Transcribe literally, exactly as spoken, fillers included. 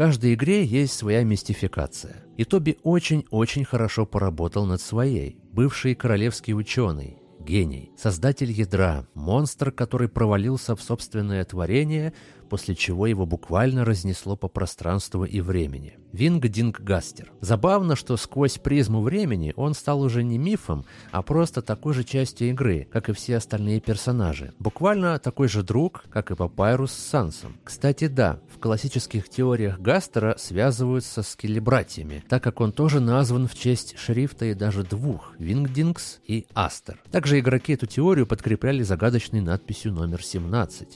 каждой игре есть своя мистификация. И Тоби очень-очень хорошо поработал над своей. Бывший королевский ученый, гений, создатель ядра, монстр, который провалился в собственное творение, после чего его буквально разнесло по пространству и времени. Винг-Динг Гастер. Забавно, что сквозь призму времени он стал уже не мифом, а просто такой же частью игры, как и все остальные персонажи. Буквально такой же друг, как и Папайрус с Сансом. Кстати, да, в классических теориях Гастера связываются с Келебратьями, так как он тоже назван в честь шрифта и даже двух – Вингдингс и Астер. Также игроки эту теорию подкрепляли загадочной надписью номер семнадцать.